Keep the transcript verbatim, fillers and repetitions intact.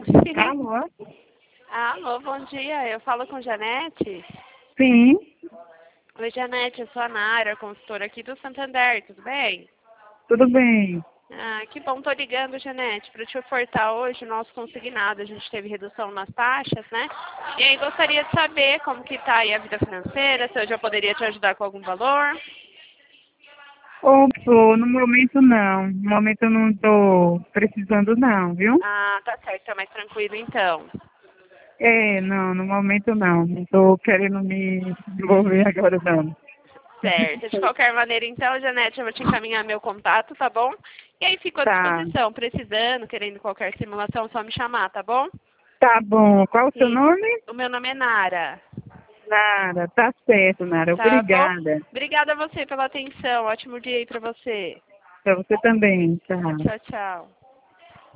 Alô? Alô, bom dia. Eu falo com Janete. Sim, Oi, Janete, eu sou a Nara, consultora aqui do Santander, tudo bem? tudo bem. Ah, que bom, tô ligando, Janete, para te ofertar hoje o nosso consignado. A gente teve redução nas taxas, né? E aí gostaria de saber como que tá aí a vida financeira, se eu já poderia te ajudar com algum valor. Ô, Flor, no momento não. No momento eu não estou precisando não, viu? Ah, tá certo, tá mais tranquilo então. É, não, no momento não. Não estou querendo me envolver agora não. Certo. De qualquer maneira, então, Janete, eu vou te encaminhar meu contato, tá bom? E aí fico à Tá, disposição, precisando, querendo qualquer simulação, só me chamar, tá bom? tá bom. Qual o seu E nome? o meu nome é Nara, Nara, tá certo, Nara. tá bom? Obrigada. Obrigada a você pela atenção. Ótimo dia aí pra você. Pra você também. Tchau. Tchau, tchau.